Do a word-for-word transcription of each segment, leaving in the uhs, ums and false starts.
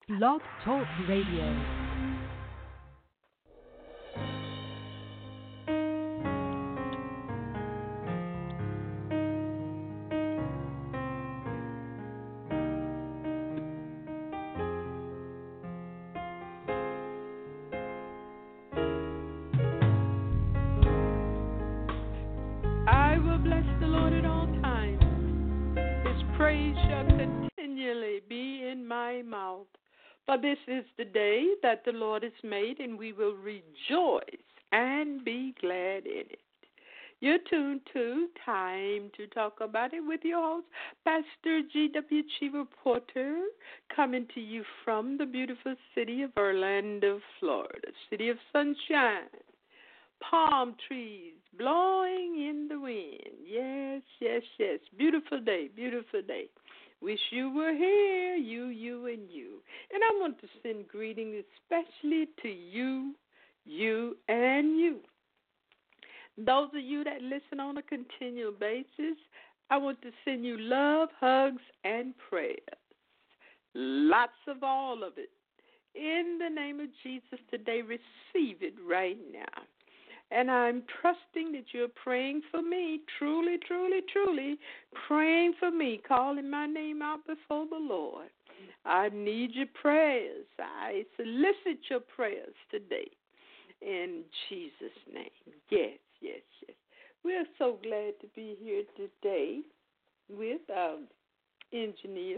Blog Talk Radio. I will bless the Lord at all times. His praise shall continually be in my mouth. For this is the day that the Lord has made, and we will rejoice and be glad in it. You're tuned to Time to Talk About It with your host, Pastor G W. Cheever Porter, coming to you from the beautiful city of Orlando, Florida, city of sunshine, palm trees blowing in the wind. Yes, yes, yes. Beautiful day, beautiful day. Wish you were here, you, you, and you. And I want to send greetings especially to you, you, and you. Those of you that listen on a continual basis, I want to send you love, hugs, and prayers. Lots of all of it. In the name of Jesus today, receive it right now. And I'm trusting that you're praying for me, truly, truly, truly praying for me, calling my name out before the Lord. I need your prayers. I solicit your prayers today in Jesus' name. Yes, yes, yes. We're so glad to be here today with our engineer.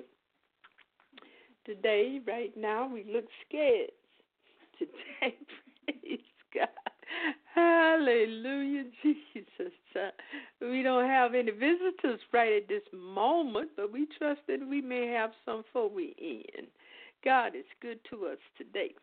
Today, right now, we look scared. Today, praise God. Hallelujah, Jesus. Uh, we don't have any visitors right at this moment, but we trust that we may have some before we end. God is good to us today.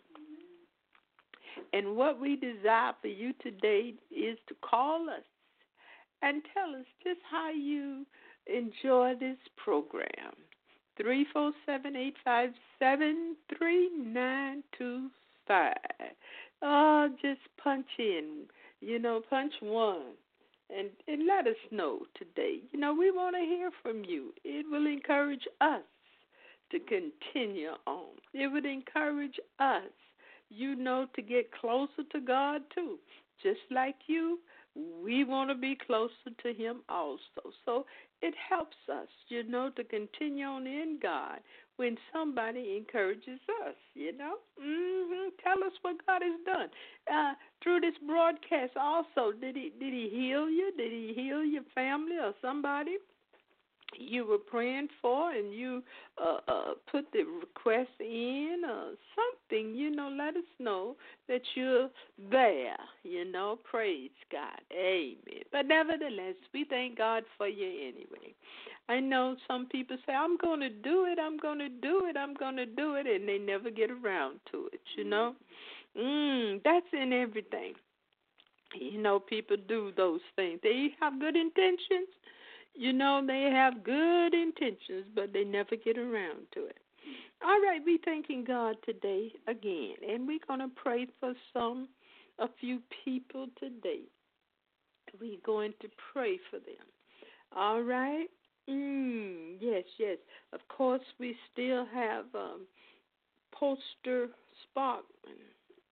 And what we desire for you today is to call us and tell us just how you enjoy this program. three four seven, eight five seven, three nine two five. Oh, just punch in, you know, punch one, and, and let us know today. You know, we want to hear from you. It will encourage us to continue on. It would encourage us, you know, to get closer to God, too. Just like you, we want to be closer to Him also. So it helps us, you know, to continue on in God when somebody encourages us, you know. Mm-hmm. Tell us what God has done. Uh, through this broadcast also, did he, did he heal you? Did He heal your family or somebody you were praying for, and you uh, uh, put the request in or something, you know, let us know that you're there, you know. Praise God. Amen. But nevertheless, we thank God for you anyway. I know some people say, I'm going to do it, I'm going to do it, I'm going to do it, and they never get around to it, you know. Mm, that's in everything. You know, people do those things. They have good intentions. You know, they have good intentions, but they never get around to it. All right, we thanking God today again, and we're going to pray for some, a few people today. We're going to pray for them. All right? Mm, yes, yes. Of course, we still have um, Poster Sparkman.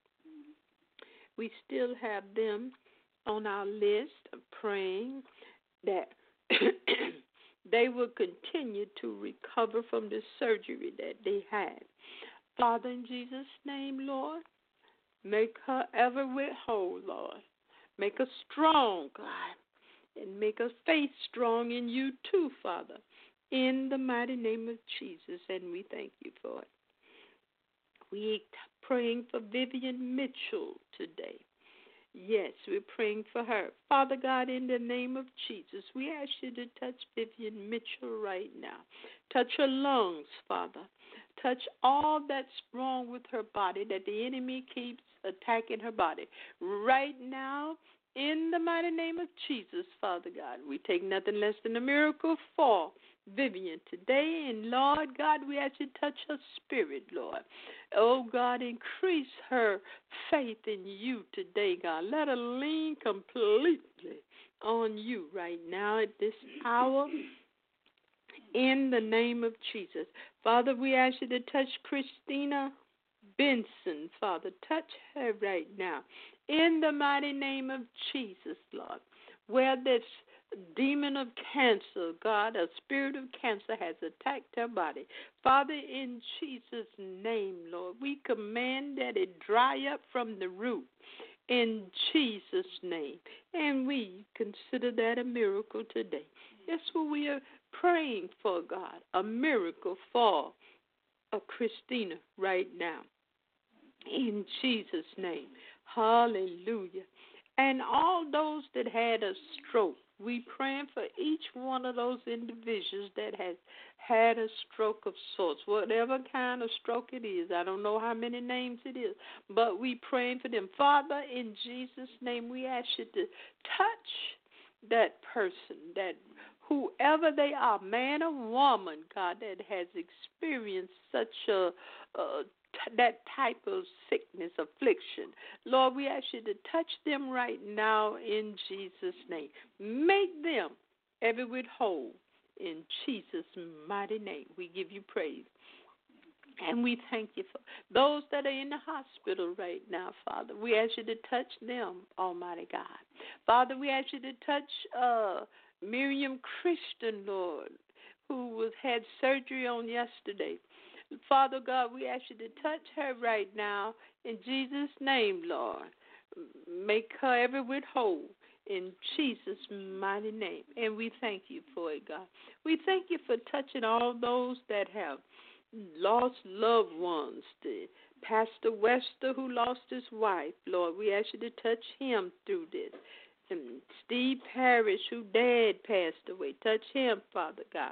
We still have them on our list of praying that they will continue to recover from the surgery that they had. Father, in Jesus' name, Lord, make her ever with whole, Lord. Make her strong, God, and make her faith strong in you too, Father, in the mighty name of Jesus, and we thank you for it. We praying for Vivian Mitchell today. Yes, we're praying for her. Father God, in the name of Jesus, we ask you to touch Vivian Mitchell right now. Touch her lungs, Father. Touch all that's wrong with her body, that the enemy keeps attacking her body. Right now, in the mighty name of Jesus, Father God, we take nothing less than a miracle for Vivian today. And Lord God, we ask you to touch her spirit, Lord. Oh God, increase her faith in you today, God. Let her lean completely on you right now at this hour. in the name of Jesus. Father, we ask you to touch Christina Benson, Father. Touch her right now in the mighty name of Jesus, Lord. Where this demon of cancer, God, a spirit of cancer has attacked her body. Father, in Jesus' name, Lord, we command that it dry up from the root in Jesus' name. And we consider that a miracle today. That's what we are praying for, God, a miracle for a Christina right now. In Jesus' name. Hallelujah. And all those that had a stroke, we praying for each one of those individuals that has had a stroke of sorts, whatever kind of stroke it is. I don't know how many names it is, but we praying for them. Father, in Jesus' name, we ask you to touch that person, that whoever they are, man or woman, God, that has experienced such a, a that type of sickness, affliction. Lord, we ask you to touch them right now in Jesus' name. Make them every whit whole in Jesus' mighty name. We give you praise. And we thank you for those that are in the hospital right now, Father. We ask you to touch them, Almighty God. Father, we ask you to touch uh, Miriam Christian, Lord, who was had surgery on yesterday. Father God, we ask you to touch her right now in Jesus' name, Lord. Make her every whit whole in Jesus' mighty name. And we thank you for it, God. We thank you for touching all those that have lost loved ones. The Pastor Wester, who lost his wife, Lord, we ask you to touch him through this. And Steve Parrish, who dad passed away, touch him, Father God.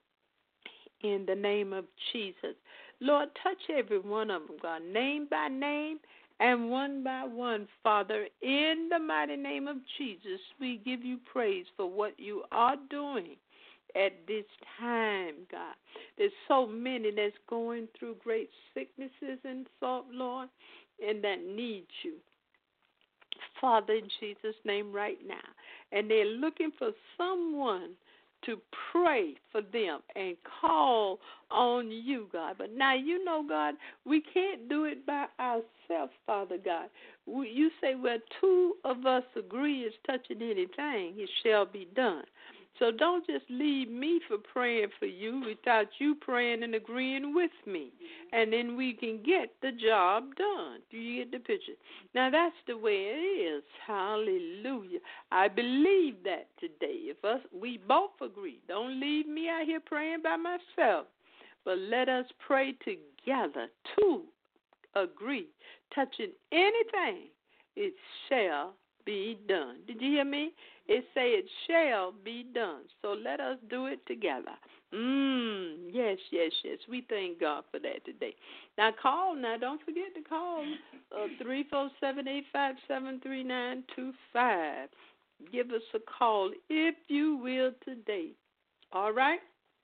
In the name of Jesus. Lord, touch every one of them, God, name by name and one by one, Father. In the mighty name of Jesus, we give you praise for what you are doing at this time, God. There's so many that's going through great sicknesses and so, Lord, and that need you, Father, in Jesus' name right now. And they're looking for someone to pray for them and call on you, God. But now, you know, God, we can't do it by ourselves, Father God. We, you say where two of us agree is touching anything, it shall be done. So don't just leave me for praying for you without you praying and agreeing with me. And then we can get the job done. Do you get the picture? Now, that's the way it is. Hallelujah. I believe that today. If us, we both agree, don't leave me out here praying by myself, but let us pray together to agree. Touching anything, it shall be done. Did you hear me? It say it shall be done. So let us do it together. Mm, yes, yes, yes. We thank God for that today. Now call. Now don't forget to call uh, three four seven, eight five seven, three nine two five. Give us a call if you will today. All right?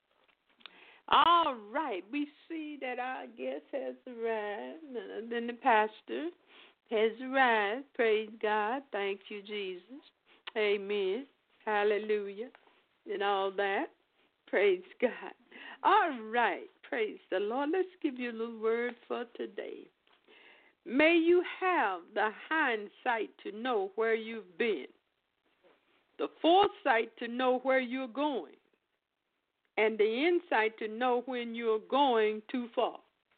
All right. We see that our guest has arrived. Then the pastor has arrived. Praise God. Thank you, Jesus. Amen. Hallelujah. And all that. Praise God. All right. Praise the Lord. Let's give you a little word for today. May you have the hindsight to know where you've been, the foresight to know where you're going, and the insight to know when you're going too far.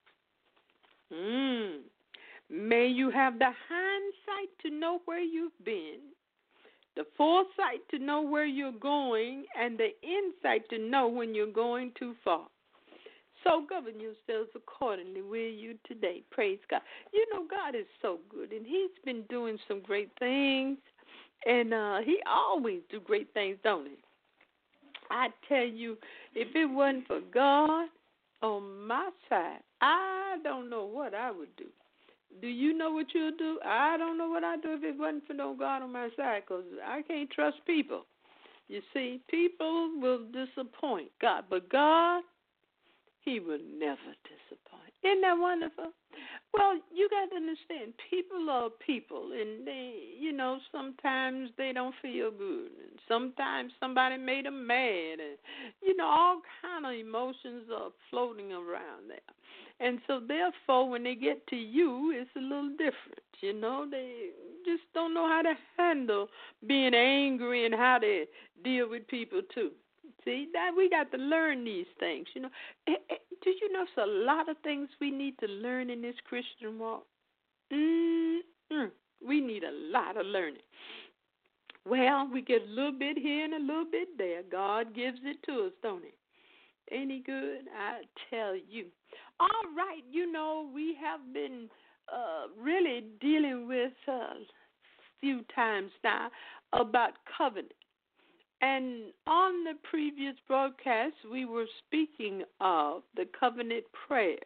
Mm. May you have the hindsight to know where you've been, the foresight to know where you're going, and the insight to know when you're going too far. So govern yourselves accordingly, will you, today. Praise God. You know, God is so good, and he's been doing some great things, and uh, he always do great things, don't he? I tell you, if it wasn't for God on my side, I don't know what I would do. Do you know what you'll do? I don't know what I'd do if it wasn't for no God on my side, because I can't trust people. You see, people will disappoint God, but God, he will never disappoint. Isn't that wonderful? Well, you got to understand, people are people, and they, you know, sometimes they don't feel good, and sometimes somebody made them mad, and you know, all kind of emotions are floating around there. And so, therefore, when they get to you, it's a little different. You know, they just don't know how to handle being angry and how to deal with people too. See, that we got to learn these things. You know, eh, eh, do you know there's a lot of things we need to learn in this Christian walk? Mm-mm. We need a lot of learning. Well, we get a little bit here and a little bit there. God gives it to us, don't He? Ain't He good? I tell you. All right, you know, we have been uh, really dealing with a uh, few times now about covenant. And on the previous broadcast, we were speaking of the covenant prayer.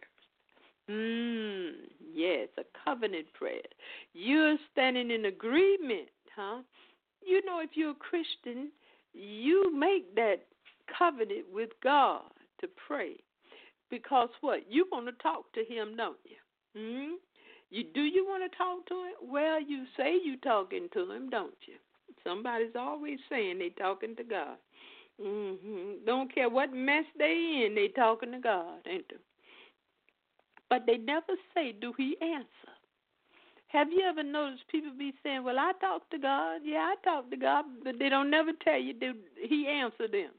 Mm, yes, a covenant prayer. You're standing in agreement, huh? You know, if you're a Christian, you make that covenant with God to pray. Because what? You're going to talk to Him, don't you? Hmm? You do you want to talk to Him? Well, you say you're talking to Him, don't you? Somebody's always saying they talking to God. Mm-hmm. Don't care what mess they in, they talking to God, ain't they? But they never say, do He answer? Have you ever noticed people be saying, well, I talk to God. Yeah, I talk to God, but they don't never tell you, do He answer them?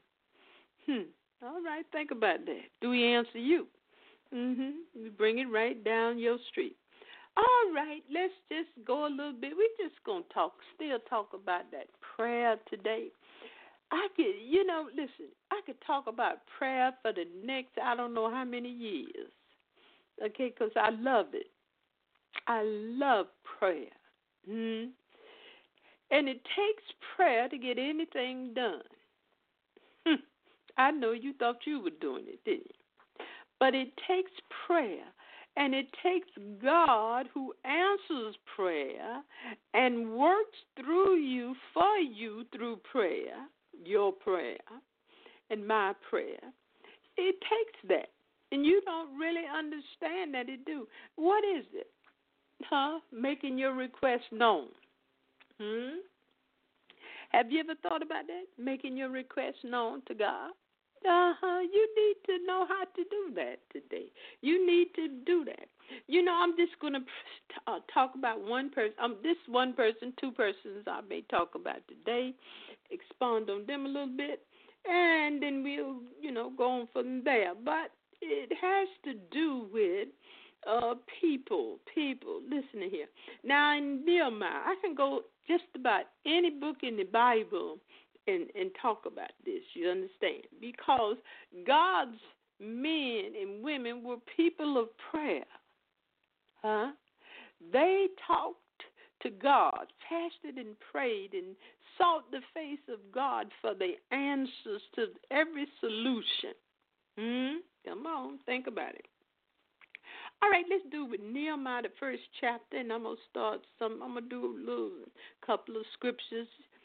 Hmm. All right, think about that. Do He answer you? Mm-hmm. You bring it right down your street. All right, let's just go a little bit. We're just going to talk, still talk about that prayer today. I could, you know, listen, I could talk about prayer for the next, I don't know how many years, okay, because I love it. I love prayer. Hmm. And it takes prayer to get anything done. Hmm. I know you thought you were doing it, didn't you? But it takes prayer. And it takes God who answers prayer and works through you, for you, through prayer, your prayer and my prayer. It takes that. And you don't really understand that it do. What is it? Huh? Making your request known. Hmm? Have you ever thought about that? Making your request known to God? Uh-huh. You need to know how to do that today. You need to do that. You know, I'm just going to uh, talk about one person. Um, this one person, two persons I may talk about today, expand on them a little bit, and then we'll, you know, go on from there. But it has to do with uh, people, people. Listen to here. Now, in Nehemiah, I can go just about any book in the Bible And, and talk about this, you understand? Because God's men and women were people of prayer. Huh? They talked to God, fasted and prayed, and sought the face of God for the answers to every solution. Hmm? Come on, think about it. All right, let's do with Nehemiah, the first chapter, and I'm going to start some, I'm going to do a little couple of scriptures,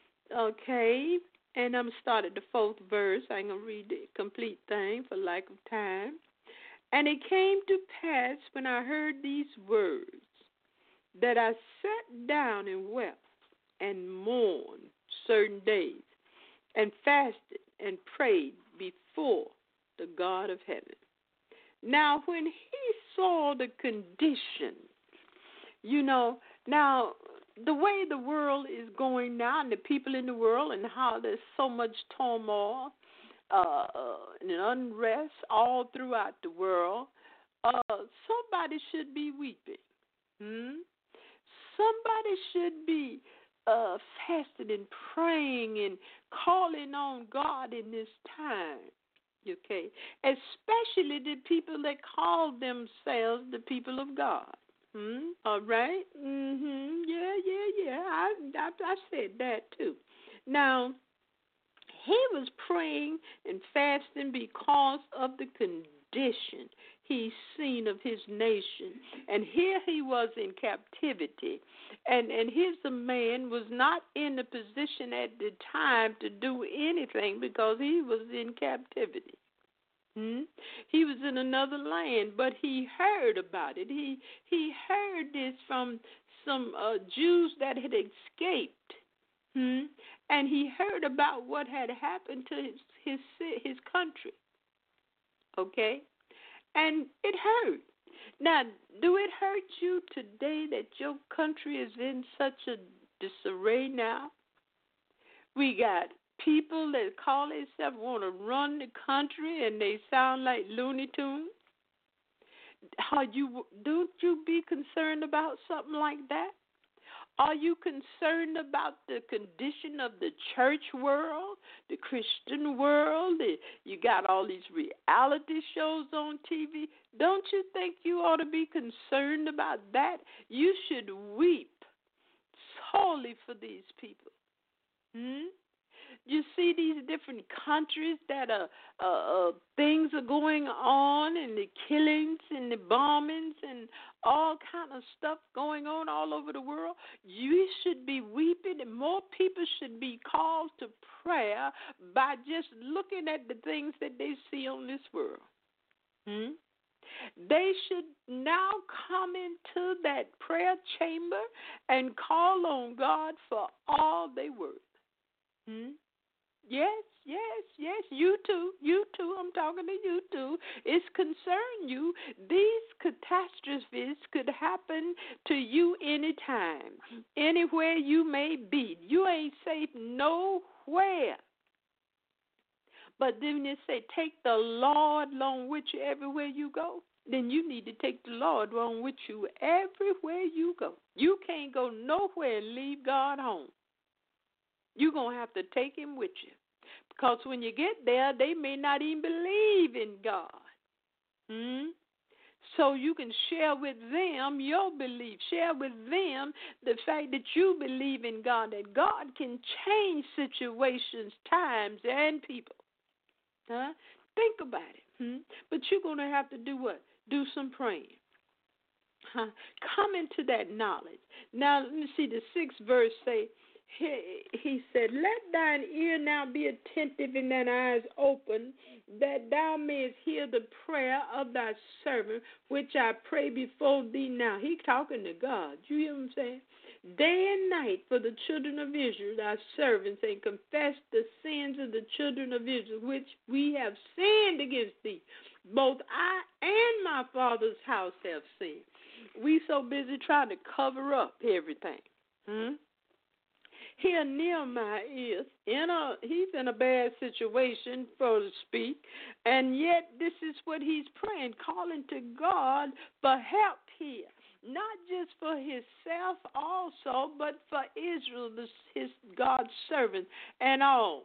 okay? And I'm going to start at the fourth verse. I ain't going to read the complete thing for lack of time. And it came to pass when I heard these words that I sat down and wept and mourned certain days and fasted and prayed before the God of heaven. Now, when he saw the condition, you know, now, the way the world is going now and the people in the world and how there's so much turmoil uh, and unrest all throughout the world, uh, somebody should be weeping. Hmm? Somebody should be uh, fasting and praying and calling on God in this time. Okay? Especially the people that call themselves the people of God. Hmm? All right? Mm-hmm. Yeah, yeah, yeah. I, I, I said that too. Now, he was praying and fasting because of the condition he's seen of his nation. And here he was in captivity. And, and his man was not in a position at the time to do anything because he was in captivity. Hmm? He was in another land, but he heard about it. He he heard this from some uh, Jews that had escaped. Hmm? And he heard about what had happened to his his his country. Okay? And it hurt. Now, do it hurt you today that your country is in such a disarray now? We got people that call themselves want to run the country and they sound like Looney Tunes. Are you, don't you be concerned about something like that? Are you concerned about the condition of the church world, the Christian world? You got all these reality shows on T V. Don't you think you ought to be concerned about that? You should weep solely for these people. Hmm? You see these different countries that are uh, uh, things are going on, and the killings and the bombings and all kind of stuff going on all over the world. You should be weeping, and more people should be called to prayer by just looking at the things that they see on this world. Hmm? They should now come into that prayer chamber and call on God for all they worth. Hmm? Yes, yes, yes, you too, you too, I'm talking to you too. It's concerned you. These catastrophes could happen to you anytime, anywhere you may be. You ain't safe nowhere. But then they say, take the Lord along with you everywhere you go. Then you need to take the Lord along with you everywhere you go. You can't go nowhere and leave God home. You're going to have to take him with you. Because when you get there, they may not even believe in God. Hmm? So you can share with them your belief. Share with them the fact that you believe in God, that God can change situations, times, and people. Huh? Think about it. Hmm? But you're going to have to do what? Do some praying. Huh? Come into that knowledge. Now, let me see the sixth verse say, He, he said, let thine ear now be attentive and thine eyes open, that thou mayest hear the prayer of thy servant, which I pray before thee now. He talking to God. You hear what I'm saying? Day and night for the children of Israel, thy servants, and confess the sins of the children of Israel, which we have sinned against thee. Both I and my father's house have sinned. We so busy trying to cover up everything. Hmm? Here Nehemiah is in a he's in a bad situation, so to speak, and yet this is what he's praying, calling to God for help here. Not just for himself also, but for Israel, his God's servant, and all.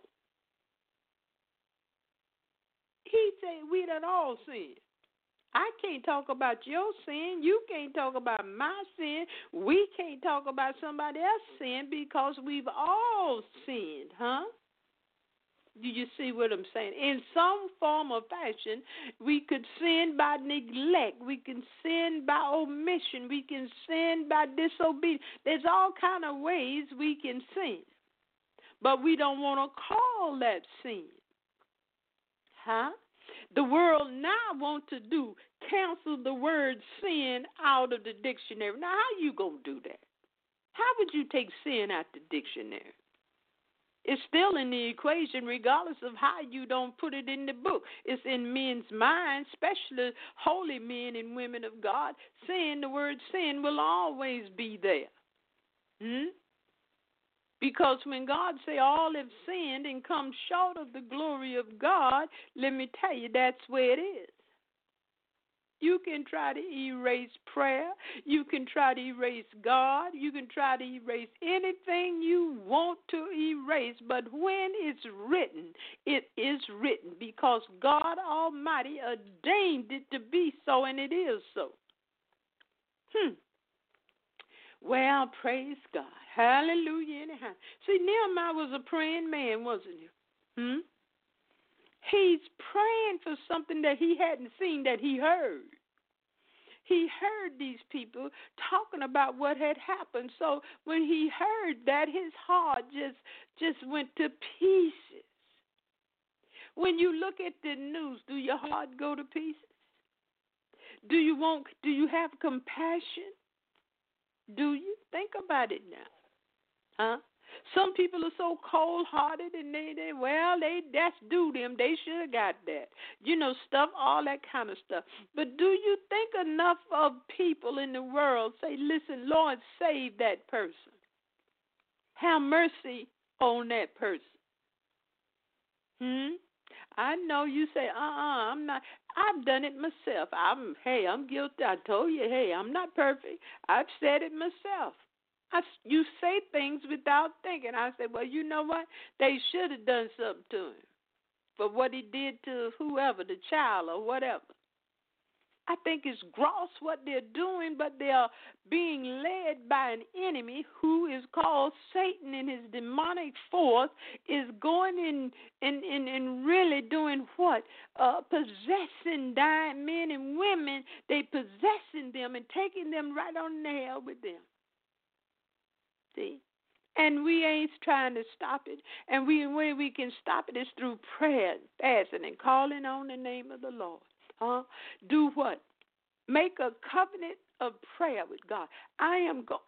He said we done all sinned. I can't talk about your sin. You can't talk about my sin. We can't talk about somebody else's sin because we've all sinned, huh? Do you see what I'm saying? In some form or fashion, we could sin by neglect. We can sin by omission. We can sin by disobedience. There's all kind of ways we can sin. But we don't want to call that sin. Huh? The world now want to do, cancel the word sin out of the dictionary. Now, how you going to do that? How would you take sin out the dictionary? It's still in the equation regardless of how you don't put it in the book. It's in men's minds, especially holy men and women of God. Sin, the word sin will always be there. Hmm? Because when God say all have sinned and come short of the glory of God, let me tell you, that's where it is. You can try to erase prayer. You can try to erase God. You can try to erase anything you want to erase. But when it's written, it is written because God Almighty ordained it to be so, and it is so. Hmm. Well, praise God. Hallelujah. Anyhow. See, Nehemiah was a praying man, wasn't he? Hmm? He's praying for something that he hadn't seen, that he heard. He heard these people talking about what had happened. So when he heard that, his heart just, just went to pieces. When you look at the news, do your heart go to pieces? Do you want? Do you have compassion? Do you? Think about it now. Huh? Some people are so cold-hearted, and they, they well, they that's due them. They should have got that. You know, stuff, all that kind of stuff. But do you think enough of people in the world say, listen, Lord, save that person. Have mercy on that person. Hmm? I know you say, uh-uh, I'm not. I've done it myself. I'm, hey, I'm guilty. I told you, hey, I'm not perfect. I've said it myself. I, you say things without thinking. I say, well, you know what? They should have done something to him for what he did to whoever, the child or whatever. I think it's gross what they're doing, but they are being led by an enemy who is called Satan, and his demonic force is going in and, and, and really doing what? Uh, possessing dying men and women. They possessing them and taking them right on the hell with them. See? And we ain't trying to stop it. And we way we can stop it is through prayer, fasting, and calling on the name of the Lord. Huh? Do what? Make a covenant of prayer with God. I am go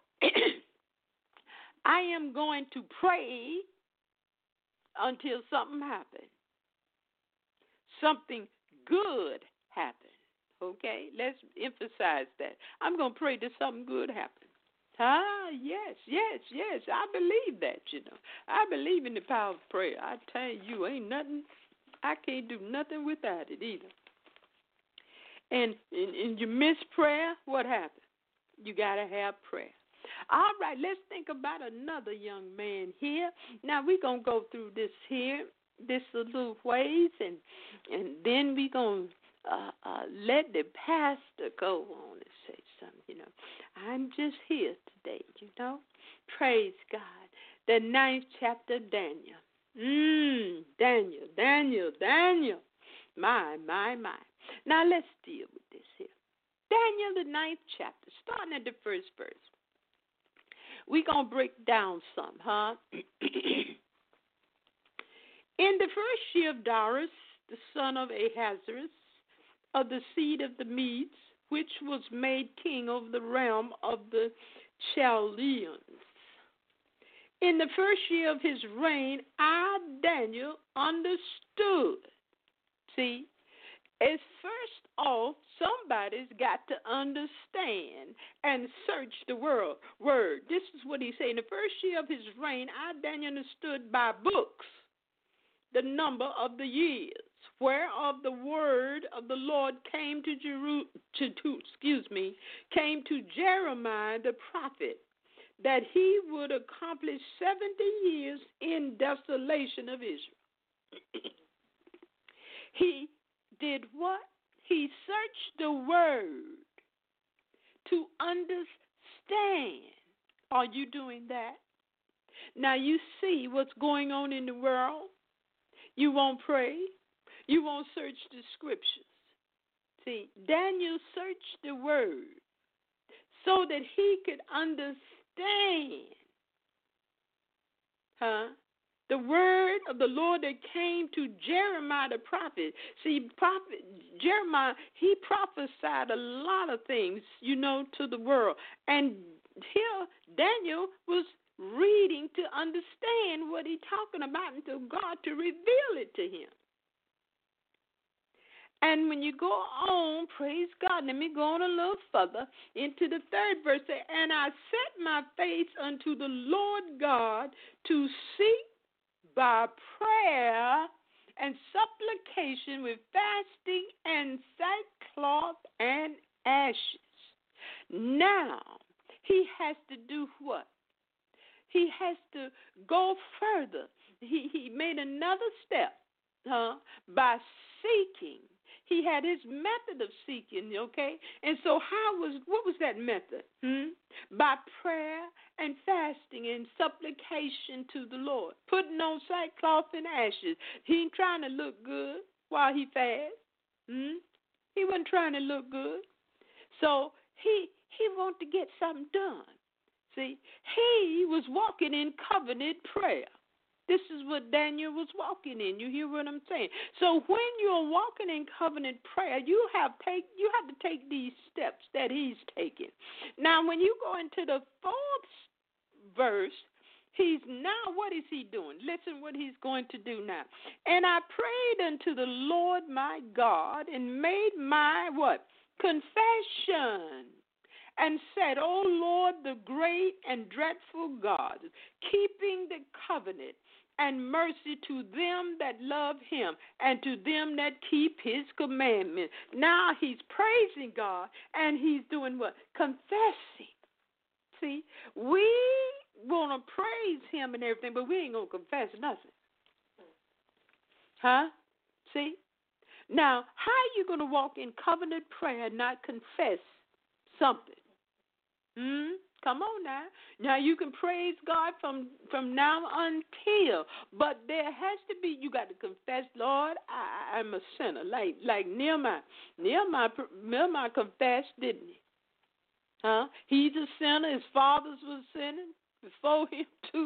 I am going to pray until something happens. Something good happens. Okay? Let's emphasize that. I'm going to pray that something good happens. Ah, yes, yes, yes. I believe that, you know. I believe in the power of prayer. I tell you, ain't nothing, I can't do nothing without it either. And, and, and you miss prayer, what happens? You got to have prayer. All right, let's think about another young man here. Now, we're going to go through this here, this little ways, and, and then we're going to uh, uh, let the pastor go on and say something, you know. I'm just here today, you know. Praise God. The ninth chapter of Daniel. Mmm, Daniel, Daniel, Daniel. My, my, my. Now, let's deal with this here. Daniel, the ninth chapter, starting at the first verse. We're going to break down some, huh? In the first year of Darius, the son of Ahasuerus, of the seed of the Medes, which was made king over the realm of the Chaldeans. In the first year of his reign, I, Daniel, understood. See, as first off, somebody's got to understand and search the world, word. This is what he said. In the first year of his reign, I, Daniel, understood by books the number of the years, whereof the word of the Lord came to Jeru- to, to excuse me, came to Jeremiah the prophet, that he would accomplish seventy years in desolation of Israel. He did what? He searched the word to understand. Are you doing that? Now you see what's going on in the world. You won't pray. You won't search the scriptures. See, Daniel searched the word so that he could understand. Huh? The word of the Lord that came to Jeremiah the prophet. See, prophet Jeremiah, he prophesied a lot of things, you know, to the world. And here Daniel was reading to understand what he's talking about and to God to reveal it to him. And when you go on, praise God, let me go on a little further into the third verse. And I set my face unto the Lord God to seek by prayer and supplication with fasting and sackcloth and ashes. Now, he has to do what? He has to go further. He, he made another step huh, by seeking. He had his method of seeking, okay? And so how was, what was that method? Hmm? By prayer and fasting and supplication to the Lord. Putting on sackcloth and ashes. He ain't trying to look good while he fasts. Hmm? He wasn't trying to look good. So he, he wanted to get something done. See, he was walking in covenant prayer. This is what Daniel was walking in. You hear what I'm saying? So when you're walking in covenant prayer, you have take you have to take these steps that he's taking. Now, when you go into the fourth verse, he's now, what is he doing? Listen what he's going to do now. And I prayed unto the Lord my God and made my what? Confession. And said, O Lord, the great and dreadful God, keeping the covenant and mercy to them that love him and to them that keep his commandments. Now he's praising God, and he's doing what? Confessing. See, we want to praise him and everything, but we ain't going to confess nothing. Huh? See? Now, how are you going to walk in covenant prayer and not confess something? Hmm? Come on now. Now you can praise God from, from now until, but there has to be, you got to confess, Lord, I, I'm a sinner. Like like Nehemiah. Nehemiah, Nehemiah confessed, didn't he? Huh? He's a sinner. His fathers were sinning before him too.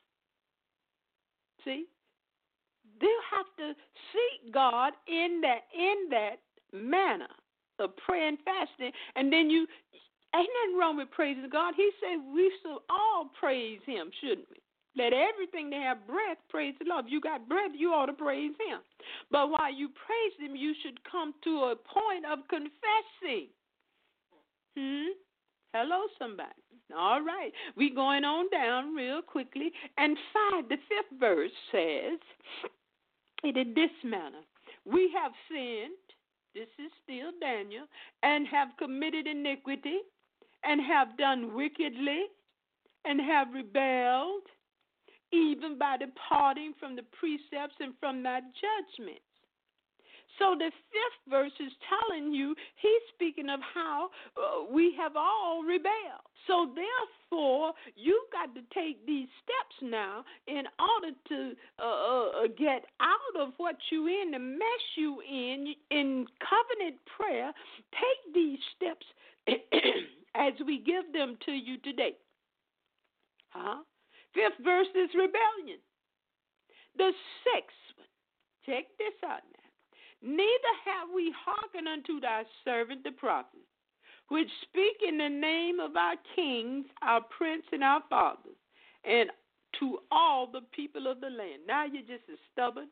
See? They'll have to seek God in that in that manner of prayer and fasting, and then you. Ain't nothing wrong with praising God. He said we should all praise him, shouldn't we? Let everything that have breath praise the Lord. If you got breath, you ought to praise him. But while you praise him, you should come to a point of confessing. Hmm? Hello, somebody. All right. We're going on down real quickly. And five, the fifth verse says, in this manner, we have sinned, this is still Daniel, and have committed iniquity, and have done wickedly, and have rebelled, even by departing from the precepts and from thy judgments. So the fifth verse is telling you, he's speaking of how uh, we have all rebelled. So therefore, you've got to take these steps now in order to uh, uh, get out of what you in, the mess you in, in covenant prayer. Take these steps as we give them to you today. Huh? Fifth verse is rebellion. The sixth one, check this out now. Neither have we hearkened unto thy servant the prophet, which speak in the name of our kings, our prince, and our fathers, and to all the people of the land. Now you're just as stubborn.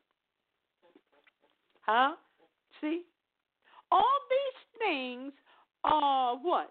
Huh? See? All these things are what?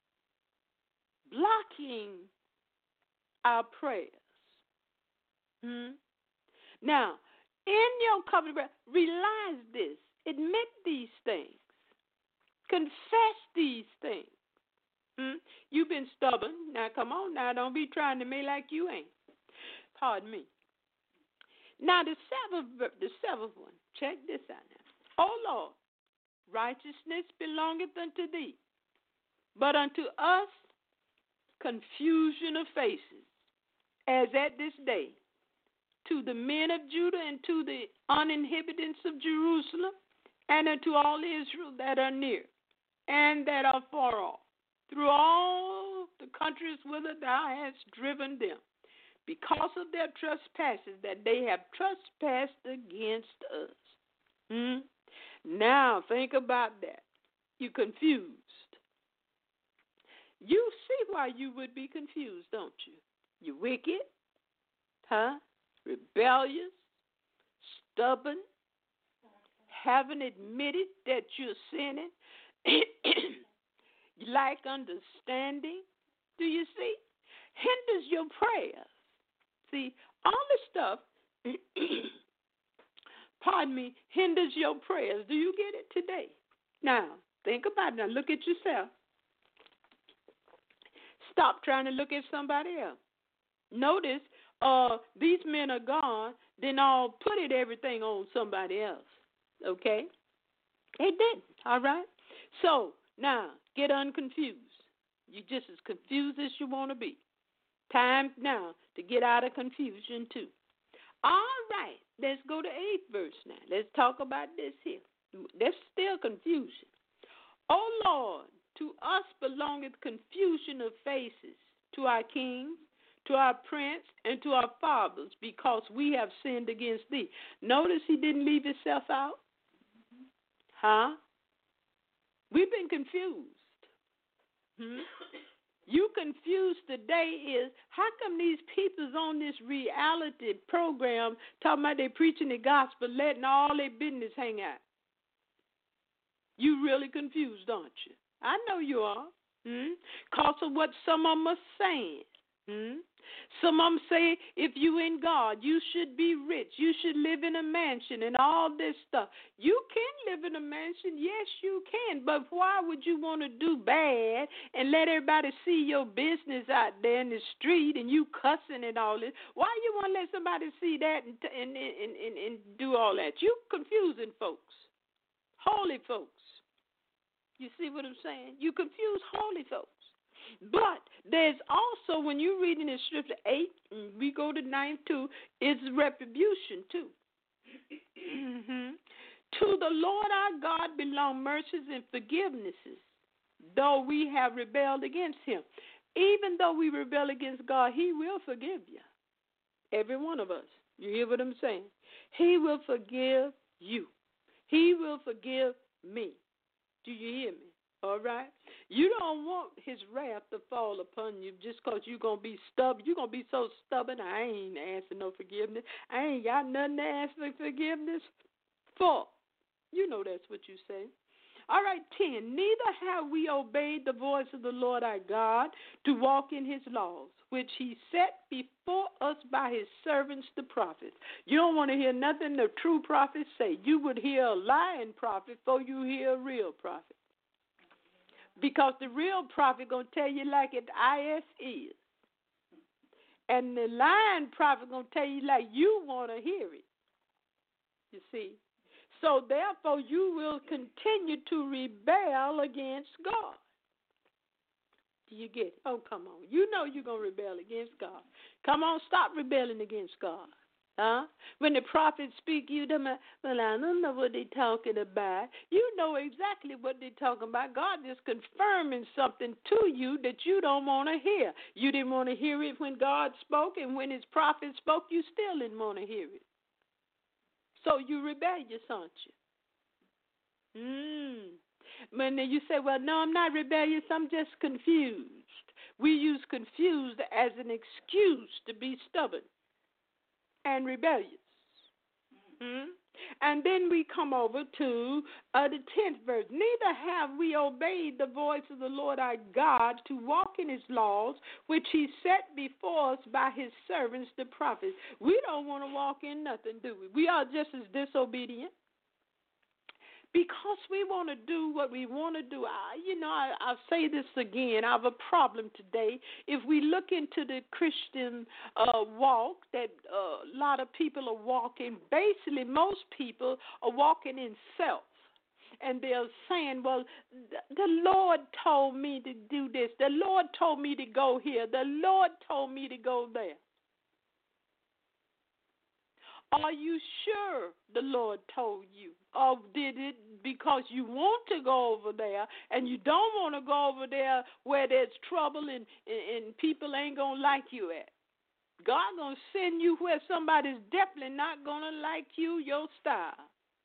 Blocking our prayers. Hmm? Now, in your covenant prayer, realize this. Admit these things. Confess these things. Hmm? You've been stubborn. Now, come on now. Don't be trying to make like you ain't. Pardon me. Now, the seventh, the seventh one. Check this out now. O Lord, righteousness belongeth unto thee, but unto us confusion of faces, as at this day, to the men of Judah and to the uninhabitants of Jerusalem, and unto all Israel that are near and that are far off, through all the countries whither thou hast driven them, because of their trespasses that they have trespassed against us. Hmm? Now, think about that. You're confused. You see why you would be confused, don't you? You're wicked, huh? Rebellious, stubborn, haven't admitted that you're sinning, you lack understanding. Do you see? Hinders your prayers. See, all this stuff, pardon me, hinders your prayers. Do you get it today? Now, think about it. Now, look at yourself. Stop trying to look at somebody else. Notice, uh, these men are gone, then all put it everything on somebody else. Okay? They didn't. All right? So, now, get unconfused. You're just as confused as you want to be. Time now to get out of confusion, too. All right. Let's go to eighth verse now. Let's talk about this here. There's still confusion. O Lord, to us belongeth confusion of faces, to our kings, to our prince, and to our fathers, because we have sinned against thee. Notice he didn't leave himself out. Huh? We've been confused. Hmm? You confused today is, how come these people's on this reality program talking about they preaching the gospel, letting all their business hang out? You really confused, aren't you? I know you are. Hmm? Because of what some of them are saying. Hmm? Some of them say, if you in God, you should be rich. You should live in a mansion and all this stuff. You can live in a mansion. Yes, you can. But why would you want to do bad and let everybody see your business out there in the street and you cussing and all this? Why you want to let somebody see that and, and, and, and, and do all that? You confusing folks. Holy folks. You see what I'm saying? You confuse holy folks. But there's also, when you're reading in Scripture eight, and we go to nine too, is retribution too. Mm-hmm. To the Lord our God belong mercies and forgivenesses, though we have rebelled against him. Even though we rebel against God, he will forgive you. Every one of us. You hear what I'm saying? He will forgive you. He will forgive me. Do you hear me? All right? You don't want his wrath to fall upon you just because you're going to be stubborn. You're going to be so stubborn, I ain't asking no forgiveness. I ain't got nothing to ask for forgiveness for. You know that's what you say. All right, ten. Neither have we obeyed the voice of the Lord our God to walk in his laws, which he set before us by his servants the prophets. You don't want to hear nothing the true prophets say. You would hear a lying prophet before you hear a real prophet. Because the real prophet going to tell you like it is is. And the lying prophet going to tell you like you want to hear it. You see? So therefore you will continue to rebel against God. Do you get it? Oh, come on. You know you're going to rebel against God. Come on, stop rebelling against God. Huh? When the prophets speak, you them, well, I don't know what they're talking about. You know exactly what they're talking about. God is confirming something to you that you don't want to hear. You didn't want to hear it when God spoke, and when his prophet spoke, you still didn't want to hear it. So you're rebellious, aren't you? Mm. When you say, well, no, I'm not rebellious, I'm just confused. We use confused as an excuse to be stubborn and rebellious. Mm-hmm. And then we come over to uh, the tenth verse. Neither have we obeyed the voice of the Lord our God to walk in his laws, which he set before us by his servants, the prophets. We don't want to walk in nothing, do we? We are just as disobedient. Because we want to do what we want to do. I, you know, I, I'll say this again. I have a problem today. If we look into the Christian uh, walk that uh, a lot of people are walking, basically most people are walking in self. And they're saying, well, the Lord told me to do this. The Lord told me to go here. The Lord told me to go there. Are you sure the Lord told you? Or did it because you want to go over there and you don't want to go over there where there's trouble and, and, and people ain't going to like you at? God going to send you where somebody's definitely not going to like you, your style.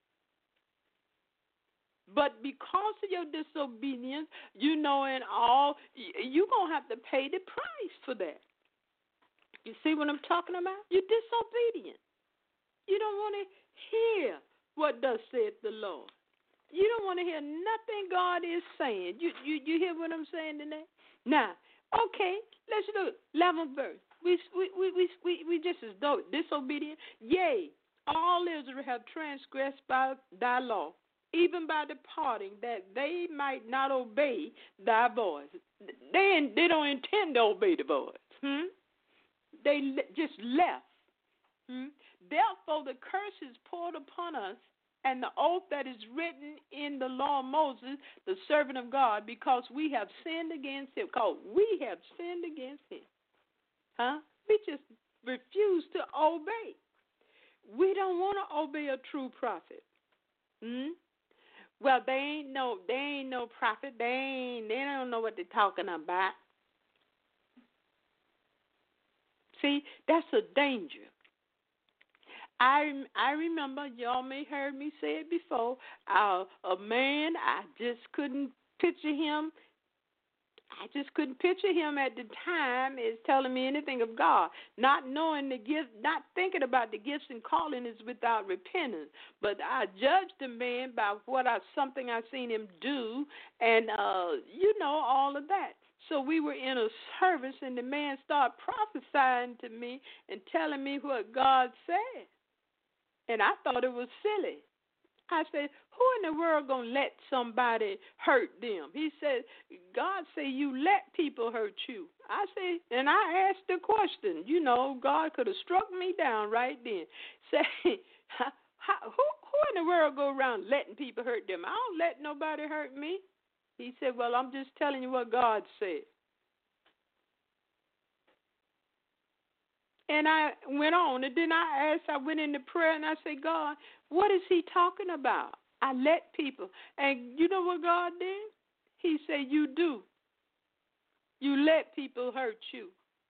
But because of your disobedience, you know, and all, you're going to have to pay the price for that. You see what I'm talking about? You're disobedient. You don't want to hear what thus saith the Lord. You don't want to hear nothing God is saying. You you you hear what I'm saying today? Now, okay, let's look. eleventh verse. We we we we we, we just as though disobedient. Yea, all Israel have transgressed by thy law, even by departing, that they might not obey thy voice. They they don't intend to obey the voice. Hmm? They le- just left. Hmm? Therefore, the curse is poured upon us, and the oath that is written in the law of Moses, the servant of God, because we have sinned against him. Because we have sinned against him. Huh? We just refuse to obey. We don't want to obey a true prophet. Hmm? Well, they ain't no, they ain't no prophet. They ain't, they don't know what they're talking about. See, that's a danger. I I remember, y'all may heard me say it before. Uh, a man, I just couldn't picture him. I just couldn't picture him at the time as telling me anything of God, not knowing the gift, not thinking about the gifts and calling is without repentance. But I judged the man by what I something I seen him do, and uh, you know all of that. So we were in a service, and the man started prophesying to me and telling me what God said. And I thought it was silly. I said, who in the world going to let somebody hurt them? He said, God say you let people hurt you. I said, and I asked the question. You know, God could have struck me down right then. Say, how, who, who in the world go around letting people hurt them? I don't let nobody hurt me. He said, well, I'm just telling you what God said. And I went on, and then I asked, I went into prayer, and I said, God, what is he talking about? I let people. And you know what God did? He said, you do. You let people hurt you.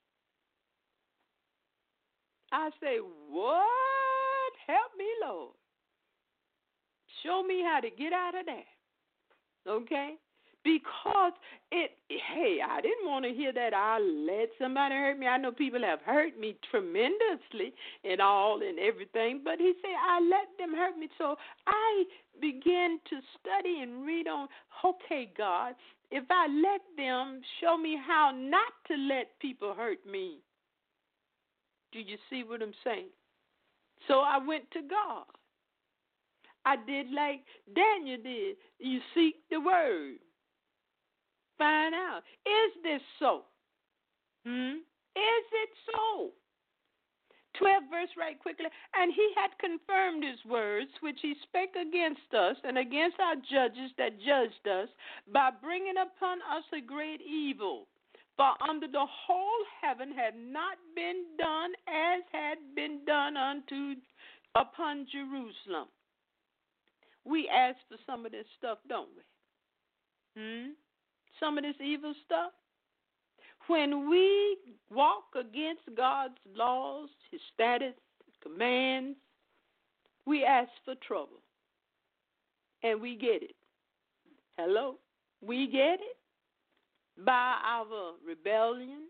I say, what? Help me, Lord. Show me how to get out of that. Okay? Because it, hey, I didn't want to hear that I let somebody hurt me. I know people have hurt me tremendously and all and everything, but he said, I let them hurt me. So I began to study and read on, okay, God, if I let them, show me how not to let people hurt me. Do you see what I'm saying? So I went to God. I did like Daniel did. You seek the word. Find out, is this so? Hmm? Is it so? twelfth verse right quickly. And he had confirmed his words, which he spake against us and against our judges that judged us, by bringing upon us a great evil. For under the whole heaven had not been done as had been done unto upon Jerusalem. We ask for some of this stuff, don't we? Hmm? Some of this evil stuff. When we walk against God's laws, his statutes, commands, we ask for trouble. And we get it. Hello? We get it by our rebellion,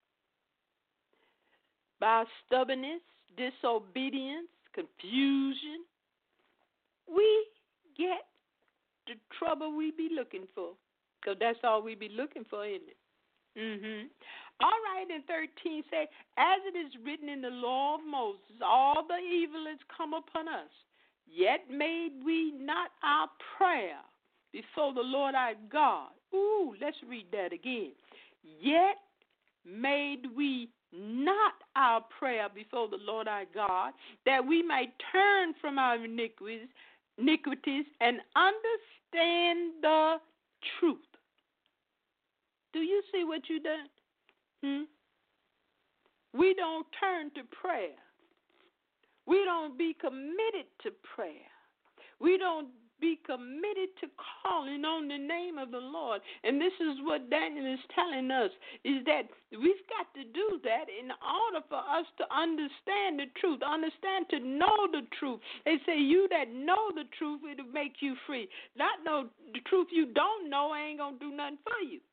by our stubbornness, disobedience, confusion. We get the trouble we be looking for. Because that's all we be looking for, isn't it? Mm-hmm. All right, and thirteen say, as it is written in the law of Moses, all the evil is come upon us. Yet made we not our prayer before the Lord our God. Ooh, let's read that again. Yet made we not our prayer before the Lord our God, that we might turn from our iniquities, iniquities and understand the truth. Do you see what you done? Hmm? We don't turn to prayer. We don't be committed to prayer. We don't be committed to calling on the name of the Lord. And this is what Daniel is telling us, is that we've got to do that in order for us to understand the truth, understand to know the truth. They say, you that know the truth, it'll make you free. Not know the truth you don't know ain't going to do nothing for you.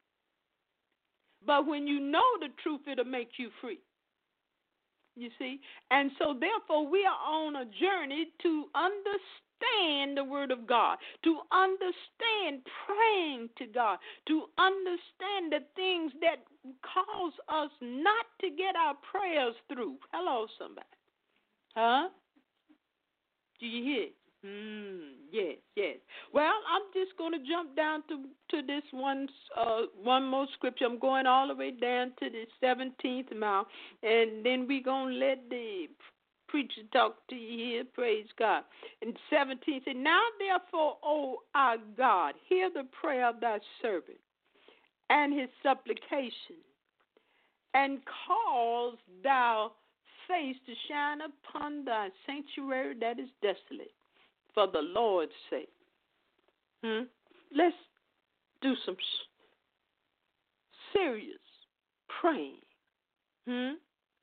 But when you know the truth, it'll make you free. You see? And so, therefore, we are on a journey to understand the Word of God, to understand praying to God, to understand the things that cause us not to get our prayers through. Hello, somebody. Huh? Do you hear it? Mm, yes, yes. Well, I'm just going to jump down to, to this one uh, one more scripture. I'm going all the way down to the seventeenth mile, and then we're going to let the preacher talk to you here. Praise God. And seventeen said, now therefore, O our God, hear the prayer of thy servant and his supplication, and cause thou face to shine upon thy sanctuary that is desolate, for the Lord's sake. Hmm? Let's do some serious praying. Hmm?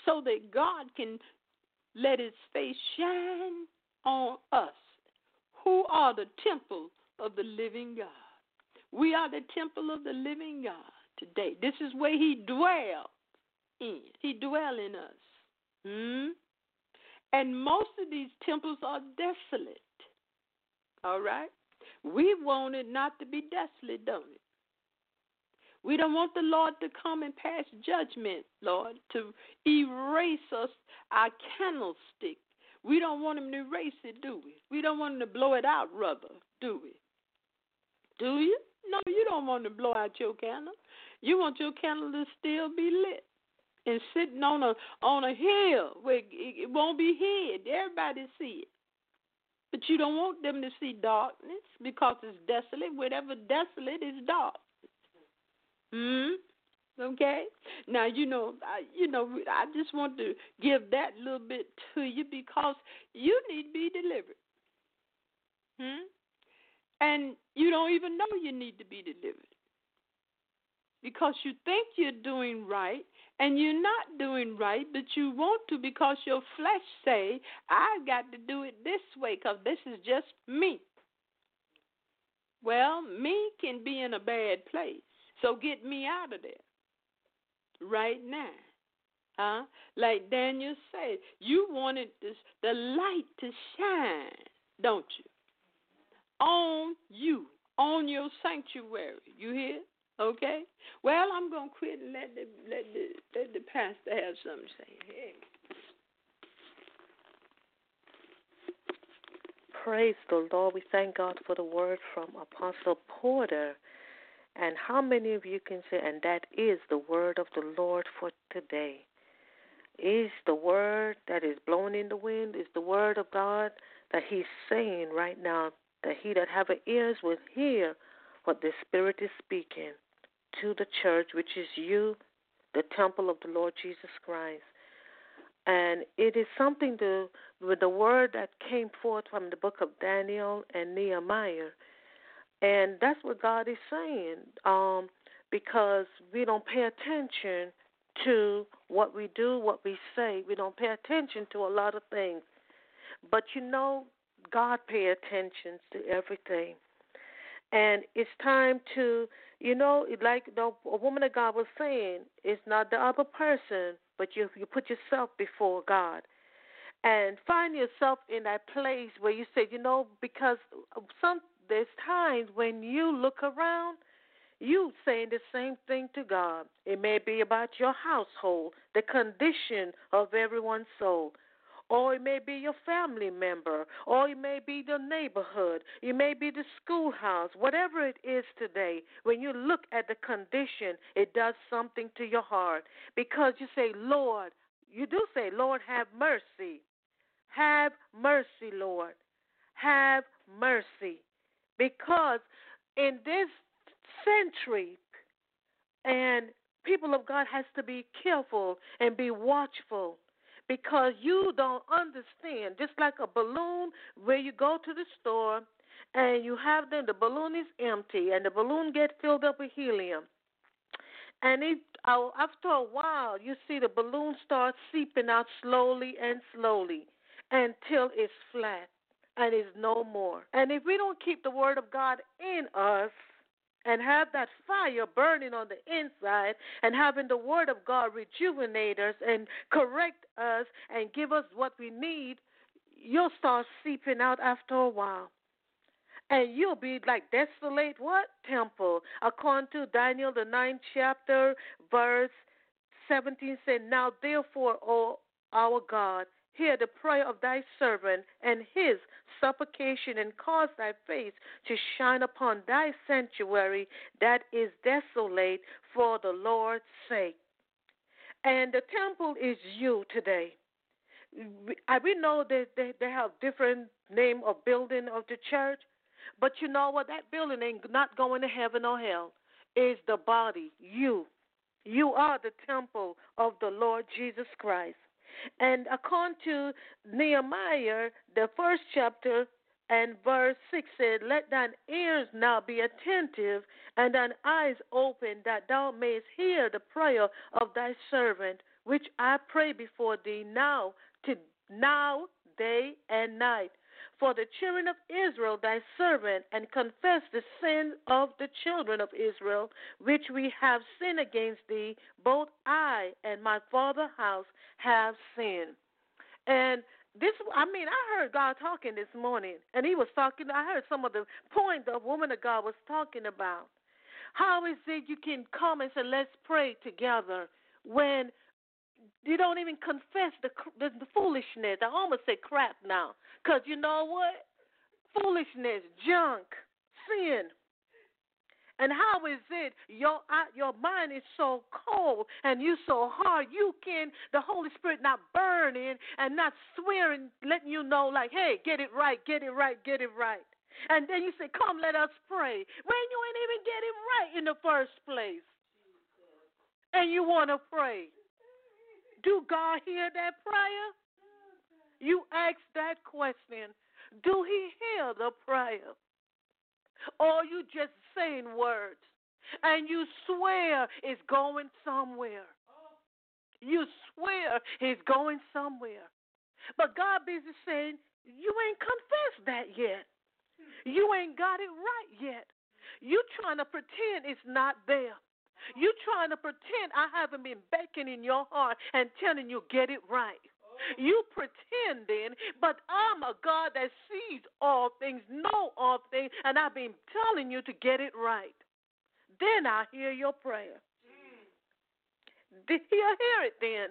so that God can let his face shine on us, who are the temple of the living God. We are the temple of the living God today. This is where he dwells in. He dwells in us. Hmm? And most of these temples are desolate. All right? We want it not to be desolate, don't we? We don't want the Lord to come and pass judgment, Lord, to erase us, our candlestick. We don't want him to erase it, do we? We don't want him to blow it out, rather, do we? Do you? No, you don't want to blow out your candle. You want your candle to still be lit and sitting on a on a hill where it, it won't be hid. Everybody see it. But you don't want them to see darkness because it's desolate. Whatever desolate is dark. Hmm? Okay? Now, you know, I, you know, I just want to give that little bit to you because you need to be delivered. Hmm? And you don't even know you need to be delivered because you think you're doing right and you're not doing right, but you want to because your flesh say, I've got to do it this way because this is just me. Well, me can be in a bad place, so get me out of there right now. Huh? Like Daniel said, you wanted this, the light to shine, don't you? On you, on your sanctuary. You hear? Okay? Well, I'm going to quit and let the, let the, let the pastor have something to say. Hey. Praise the Lord. We thank God for the word from Apostle Porter. And how many of you can say, and that is the word of the Lord for today? Is the word that is blowing in the wind, is the word of God that he's saying right now, that he that have ears will hear what the Spirit is speaking to the church, which is you, the temple of the Lord Jesus Christ. And it is something to, with the word that came forth from the book of Daniel and Nehemiah. And that's what God is saying, um, because we don't pay attention to what we do, what we say. We don't pay attention to a lot of things. But you know, God pay attention to everything. And it's time to, you know, like the a woman of God was saying, it's not the other person, but you you put yourself before God. And find yourself in that place where you say, you know, because some there's times when you look around, you saying the same thing to God. It may be about your household, the condition of everyone's soul. Or it may be your family member, or it may be the neighborhood, it may be the schoolhouse, whatever it is today. When you look at the condition, it does something to your heart because you say, Lord, you do say, Lord, have mercy. Have mercy, Lord. Have mercy. Because in this century, and people of God has to be careful and be watchful. Because you don't understand, just like a balloon where you go to the store and you have them, the balloon is empty and the balloon gets filled up with helium. And it, uh, after a while, you see the balloon start seeping out slowly and slowly until it's flat and is no more. And if we don't keep the word of God in us, and have that fire burning on the inside and having the word of God rejuvenate us and correct us and give us what we need, you'll start seeping out after a while. And you'll be like desolate what? Temple. According to Daniel, the ninth chapter, verse seventeen said, Now therefore, O our God, hear the prayer of thy servant and his supplication, and cause thy face to shine upon thy sanctuary that is desolate for the Lord's sake. And the temple is you today. We, we know that they, they have different name of building of the church, but you know what? That building ain't not going to heaven or hell. It's the body, you. You are the temple of the Lord Jesus Christ. And according to Nehemiah, the first chapter, And verse six said, let thine ears now be attentive and thine eyes open, that thou mayest hear the prayer of thy servant, which I pray before thee now, to now, day and night, for the children of Israel thy servant, and confess the sin of the children of Israel, which we have sinned against thee. Both I and my father's house have sinned. And this, I mean, I heard God talking this morning, and he was talking, I heard some of the point the woman of God was talking about. How is it you can come and say, let's pray together, when you don't even confess the, the, the foolishness? I almost say crap now, because you know what? Foolishness, junk, sin. And how is it your your mind is so cold and you so hard, you can, the Holy Spirit not burning and not swearing, letting you know like, hey, get it right, get it right, get it right. And then you say, come, let us pray, when you ain't even get it right in the first place. And you want to pray. Do God hear that prayer? You ask that question. Do he hear the prayer? Or you just saying words and you swear it's going somewhere. You swear it's going somewhere. But God busy saying, you ain't confessed that yet. You ain't got it right yet. You trying to pretend it's not there. You trying to pretend I haven't been beckoning in your heart and telling you get it right. You pretending, but I'm a God that sees all things, know all things, and I've been telling you to get it right. Then I hear your prayer. He'll hear it then.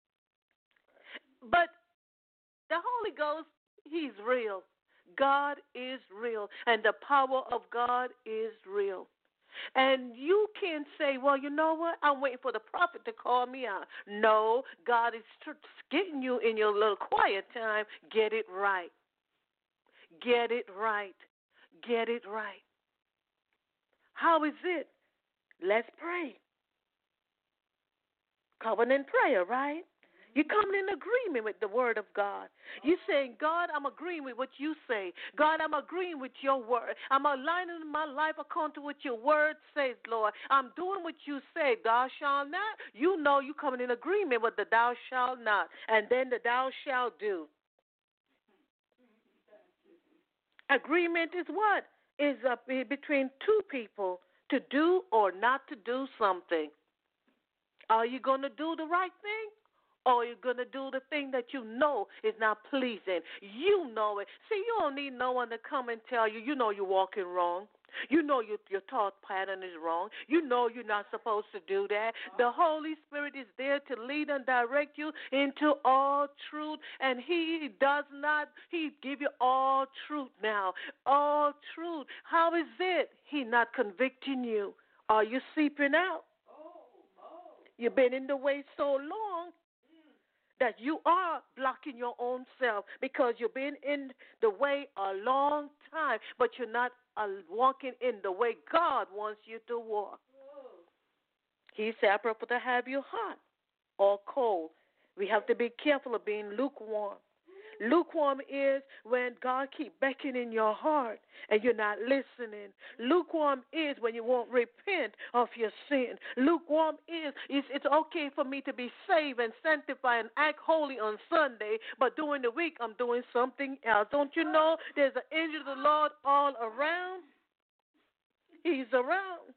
But the Holy Ghost, he's real. God is real, and the power of God is real. And you can say, well, you know what? I'm waiting for the prophet to call me out. No, God is getting you in your little quiet time. Get it right. Get it right. Get it right. How is it? Let's pray. Covenant prayer, right? You're coming in agreement with the word of God. You're saying, God, I'm agreeing with what you say. God, I'm agreeing with your word. I'm aligning my life according to what your word says, Lord. I'm doing what you say. Thou shalt not. You know you coming in agreement with the thou shalt not. And then the thou shalt do. Agreement is what? Is uh, between two people to do or not to do something. Are you going to do the right thing? Or you're going to do the thing that you know is not pleasing. You know it. See, you don't need no one to come and tell you, you know you're walking wrong. You know your, your thought pattern is wrong. You know you're not supposed to do that. The Holy Spirit is there to lead and direct you into all truth. And he does not, he give you all truth now. All truth. How is it he not convicting you? Are you seeping out? You've been in the way so long that you are blocking your own self because you've been in the way a long time, but you're not uh, walking in the way God wants you to walk. He said, I prefer to have you hot or cold. We have to be careful of being lukewarm. Lukewarm is when God keeps beckoning your heart and you're not listening. Lukewarm is when you won't repent of your sin. Lukewarm is it's, it's okay for me to be saved and sanctified and act holy on Sunday, but during the week I'm doing something else. Don't you know there's an angel of the Lord all around? He's around.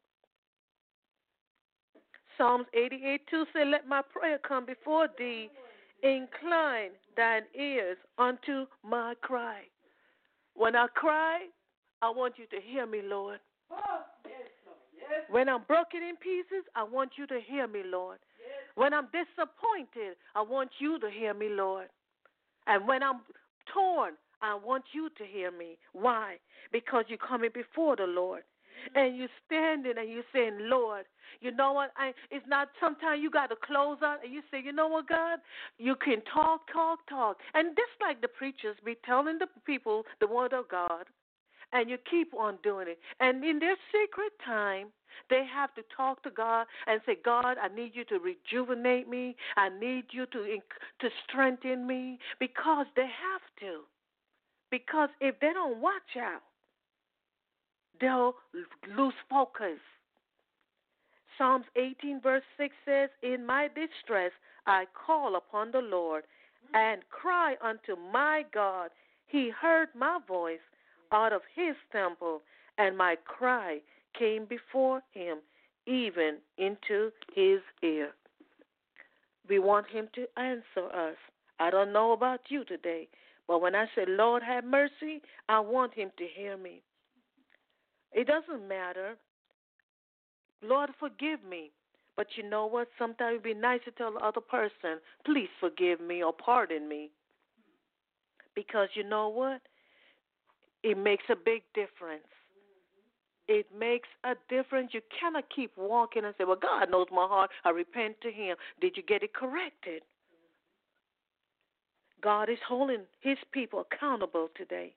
Psalms eighty-eight two said, let my prayer come before thee. Incline thine ears unto my cry. When I cry, I want you to hear me, Lord. When I'm broken in pieces, I want you to hear me, Lord. When I'm disappointed, I want you to hear me, Lord. And when I'm torn, I want you to hear me. Why? Because you're coming before the Lord. And you're standing and you're saying, Lord, you know what? I, it's not, sometimes you got to close out and you say, you know what, God? You can talk, talk, talk. And just like the preachers be telling the people the word of God, and you keep on doing it. And in their secret time, they have to talk to God and say, God, I need you to rejuvenate me. I need you to, to strengthen me, because they have to. Because if they don't watch out, they'll lose focus. Psalms eighteen, verse six says, in my distress I call upon the Lord and cry unto my God. He heard my voice out of his temple, and my cry came before him, even into his ear. We want him to answer us. I don't know about you today, but when I say, Lord, have mercy, I want him to hear me. It doesn't matter. Lord, forgive me. But you know what? Sometimes it would be nice to tell the other person, please forgive me or pardon me. Because you know what? It makes a big difference. It makes a difference. You cannot keep walking and say, well, God knows my heart. I repent to him. Did you get it corrected? God is holding his people accountable today.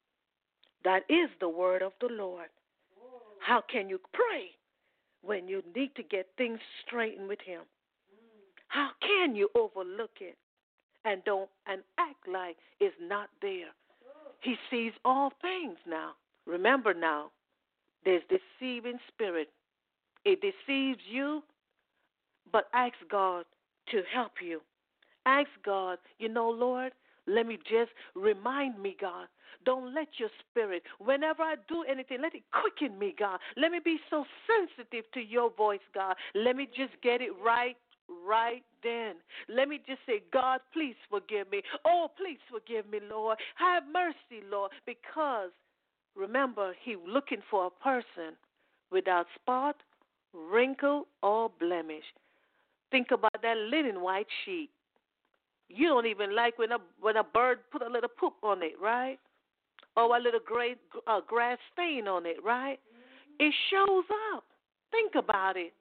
That is the word of the Lord. How can you pray when you need to get things straightened with him? How can you overlook it and don't and act like it's not there? He sees all things now. Remember now, there's deceiving spirit. It deceives you, but ask God to help you. Ask God, you know, Lord, let me just remind me, God. Don't let your spirit, whenever I do anything, let it quicken me, God. Let me be so sensitive to your voice, God. Let me just get it right, right then. Let me just say, God, please forgive me. Oh, please forgive me, Lord. Have mercy, Lord, because remember, he's looking for a person without spot, wrinkle, or blemish. Think about that linen white sheet. You don't even like when a when a bird put a little poop on it, right? Or a little gray uh, grass stain on it, right? It shows up. Think about it.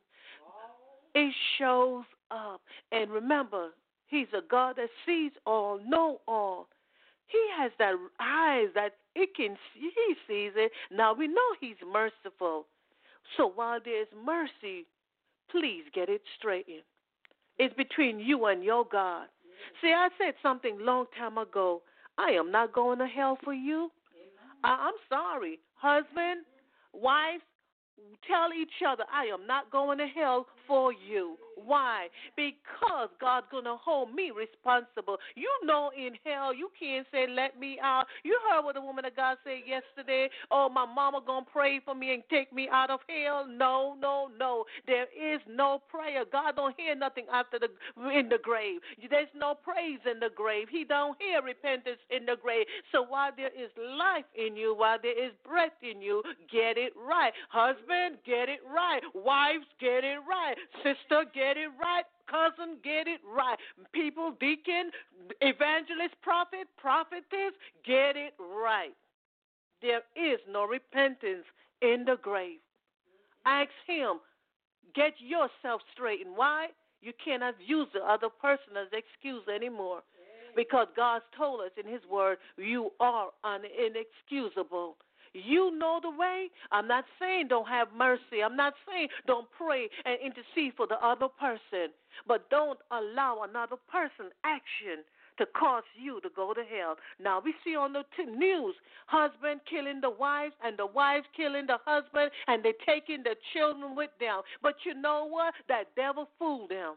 It shows up. And remember, he's a God that sees all, know all. He has that eyes that it can see. He sees it. Now we know he's merciful. So while there's mercy, please get it straightened. It's between you and your God. See, I said something long time ago. I am not going to hell for you. I, I'm sorry. Husband, wife, tell each other, I am not going to hell for you. Why? Because God's going to hold me responsible. You know in hell you can't say, let me out. You heard what the woman of God said yesterday. Oh, my mama going to pray for me and take me out of hell. No, no, no. There is no prayer. God don't hear nothing after the in the grave. There's no praise in the grave. He don't hear repentance in the grave. So while there is life in you, while there is breath in you, get it right. Husband, get it right. Wives, get it right. Sister, get it right. Cousin, get it right. People, deacon, evangelist, prophet, prophetess, get it right. There is no repentance in the grave. Ask him, get yourself straightened. Why? You cannot use the other person as excuse anymore. Because God's told us in his word, you are un- inexcusable. You know the way. I'm not saying don't have mercy. I'm not saying don't pray and intercede for the other person. But don't allow another person's action to cause you to go to hell. Now, we see on the t- news, husband killing the wives and the wives killing the husband, and they're taking the children with them. But you know what? That devil fooled them.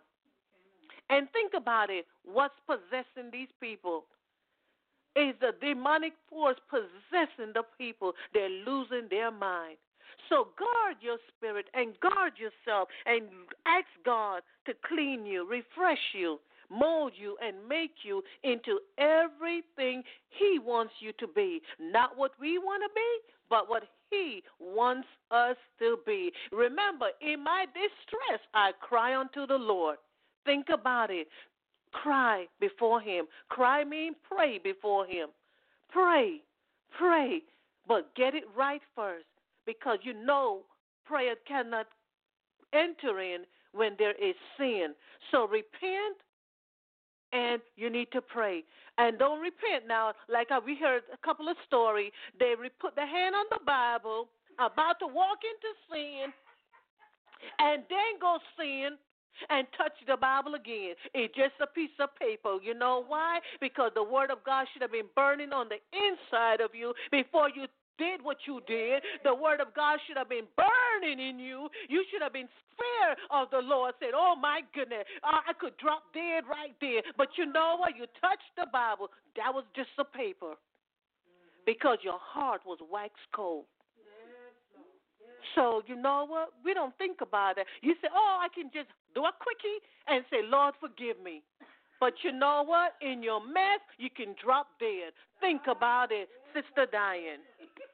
And think about it. What's possessing these people? Is the demonic force possessing the people. They're losing their mind. So guard your spirit and guard yourself and ask God to clean you, refresh you, mold you, and make you into everything he wants you to be. Not what we want to be, but what he wants us to be. Remember, in my distress, I cry unto the Lord. Think about it. Cry before him. Cry means pray before him. Pray, pray, but get it right first, because you know prayer cannot enter in when there is sin. So repent, and you need to pray. And don't repent now, like we heard a couple of stories. They put their hand on the Bible, about to walk into sin, and then go sin, and touch the Bible again. It's just a piece of paper. You know why? Because the Word of God should have been burning on the inside of you before you did what you did. The Word of God should have been burning in you. You should have been fear of the Lord. Said, oh my goodness, I could drop dead right there. But you know what? You touched the Bible. That was just a paper because your heart was wax cold. So, you know what? We don't think about it. You say, oh, I can just do a quickie and say, Lord, forgive me. But you know what? In your mess, you can drop dead. Think about it, Sister Diane.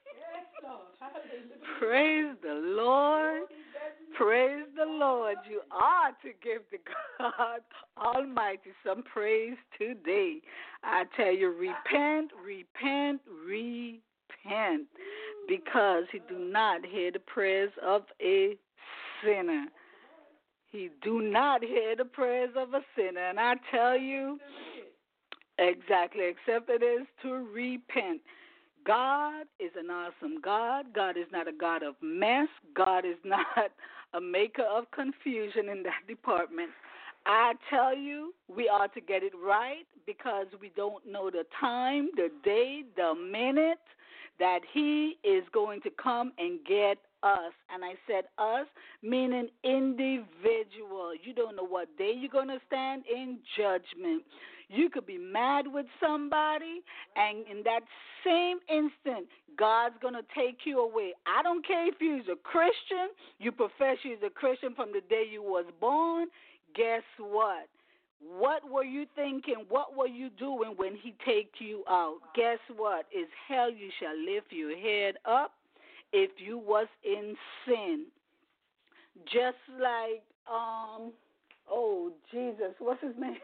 Praise the Lord. Praise the Lord. You are to give the God Almighty some praise today. I tell you, repent, repent, repent. Because he do not hear the prayers of a sinner. He do not hear the prayers of a sinner. And I tell you, exactly, except it is to repent. God is an awesome God. God is not a God of mess. God is not a maker of confusion in that department. I tell you, we ought to get it right because we don't know the time, the day, the minute that he is going to come and get us. And I said us, meaning individual. You don't know what day you're going to stand in judgment. You could be mad with somebody, and in that same instant, God's going to take you away. I don't care if you're a Christian, you profess you're a Christian from the day you was born. Guess what? What were you thinking? What were you doing when he take you out? Guess what? Is hell you shall lift your head up if you was in sin. Just like, um, oh, Jesus, what's his name?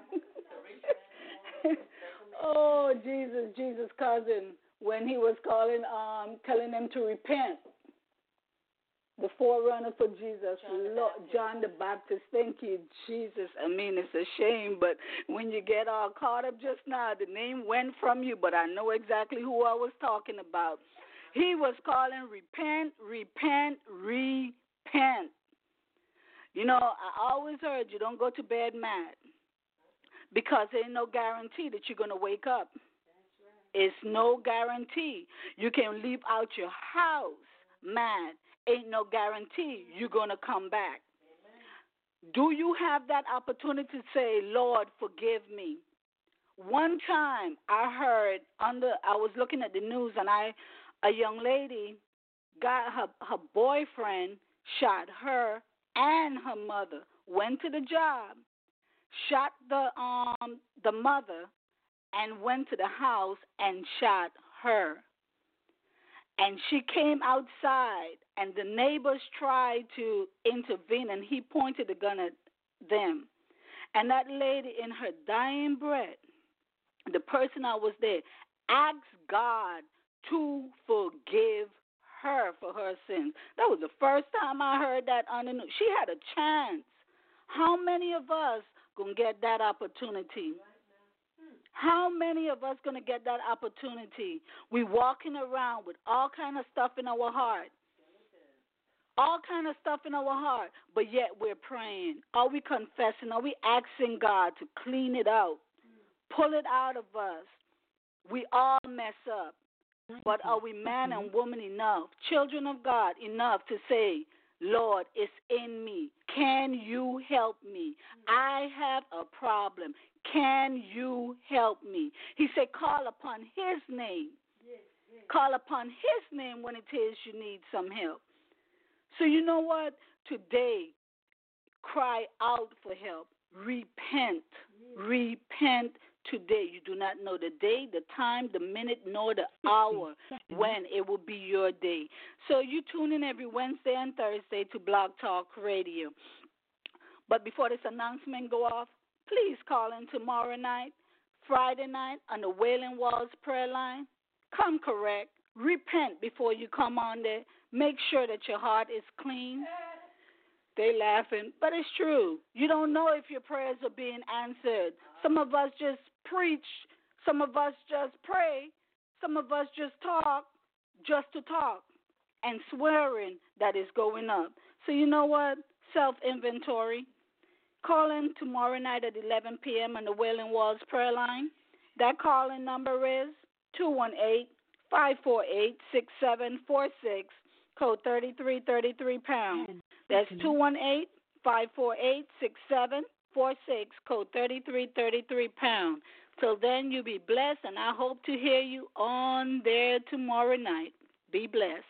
oh, Jesus, Jesus' cousin, when he was calling, um, telling them to repent. The forerunner for Jesus, John, Lord, John the Baptist. Thank you, Jesus. I mean, it's a shame, but when you get all caught up just now, the name went from you, but I know exactly who I was talking about. He was calling, repent, repent, repent. You know, I always heard you don't go to bed mad because there ain't no guarantee that you're going to wake up. It's no guarantee. You can leave out your house mad. Ain't no guarantee you're going to come back. Amen. Do you have that opportunity to say, Lord, forgive me? One time I heard, under, I was looking at the news, and I, a young lady got her, her boyfriend shot her and her mother, went to the job, shot the um the mother, and went to the house and shot her. And she came outside, and the neighbors tried to intervene, and he pointed the gun at them. And that lady, in her dying breath, the person I was there, asked God to forgive her for her sins. That was the first time I heard that on the news. She had a chance. How many of us going to get that opportunity? How many of us going to get that opportunity? We walking around with all kind of stuff in our heart. All kind of stuff in our heart, but yet we're praying. Are we confessing? Are we asking God to clean it out? Pull it out of us. We all mess up, but are we man and woman enough, children of God enough to say, Lord, it's in me. Can you help me? I have a problem. Can you help me? He said, call upon his name. Yes, yes. Call upon his name when it is you need some help. So you know what? Today, cry out for help. Repent. Yes. Repent today. You do not know the day, the time, the minute, nor the hour when it will be your day. So you tune in every Wednesday and Thursday to Blog Talk Radio. But before this announcement go off, please call in tomorrow night, Friday night, on the Wailing Walls prayer line. Come correct. Repent before you come on there. Make sure that your heart is clean. They laughing, but it's true. You don't know if your prayers are being answered. Some of us just preach. Some of us just pray. Some of us just talk just to talk and swearing that is going up. So you know what? Self-inventory. call in tomorrow night at eleven p.m. on the Wailing Walls prayer line. That call-in number is two one eight, five four eight, six seven four six, code thirty-three thirty-three pound. That's two one eight, five four eight, six seven four six, code thirty-three thirty-three pound. Till then, you be blessed, and I hope to hear you on there tomorrow night. Be blessed.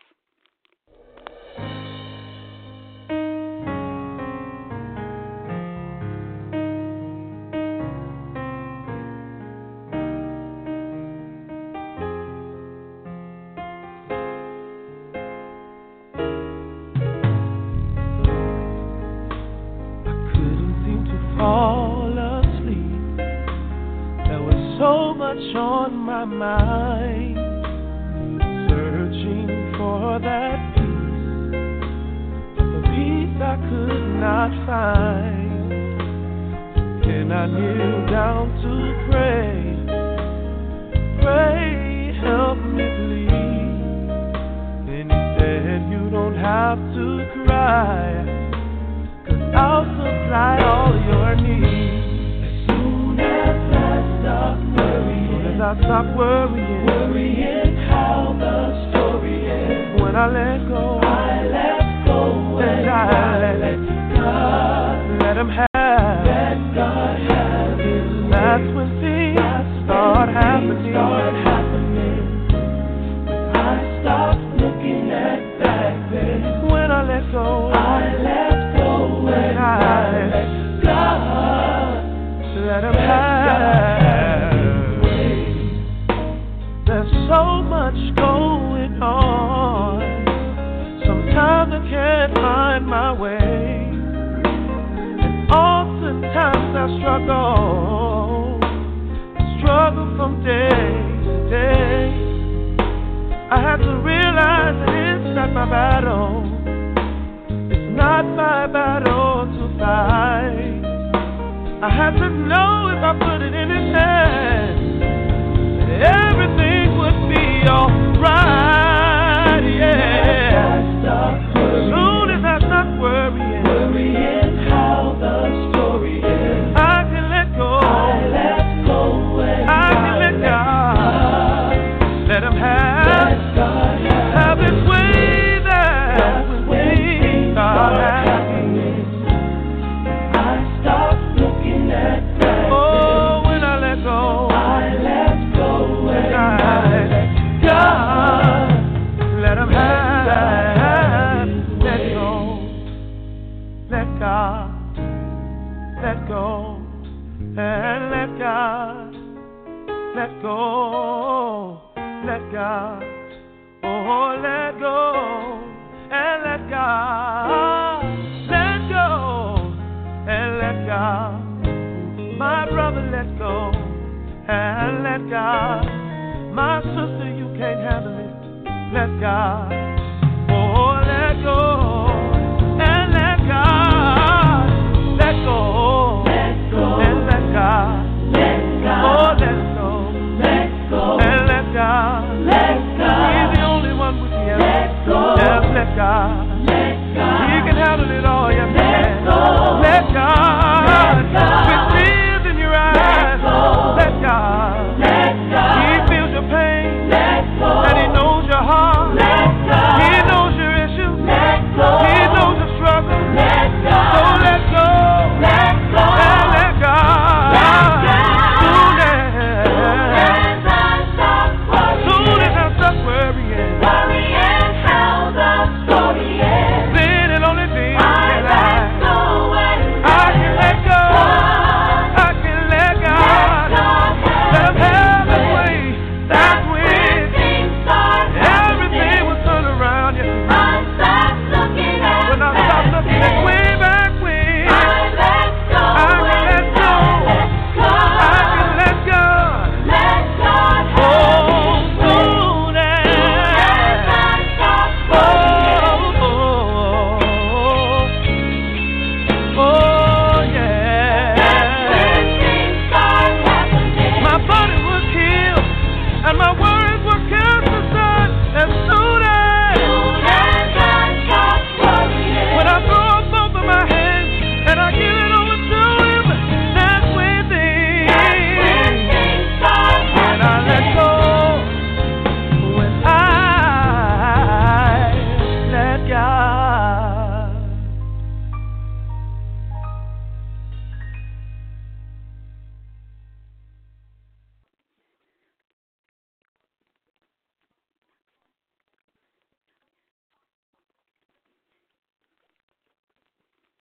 Fall asleep. There was so much on my mind, searching for that peace, the peace I could not find. And I kneeled down to pray, pray, help me please. And he said, you don't have to cry, I'll supply all your needs. As soon as I stop worrying, as soon as I stop worrying, worrying how the story ends. When I let go, I let go, and I, I let, let God, let Him have, let God have His way. That's when things That's start when happening. Things start happening. When I stop looking at back then. When I let go, I let When I let God, let Him have. There's so much going on. Sometimes I can't find my way, and oftentimes I struggle, struggle from day to day. I have to realize that it's not my battle. Not my battle to fight. I have to know if I put it in His hands, that everything would be alright, yeah. As soon as I stop worrying, worrying how the story ends, I can let go. I let go and I can let God. Let Him have, let God have, have His way there. That's when start happening. I stop looking at that. Oh, when I let go, I let go, and I let God, let Him have. Let go, let God, let go, and let God, let go, let God, oh, let go. And let God, let go, and let God, my brother, let go, and let God, my sister, you can't handle it, let God, oh, let go.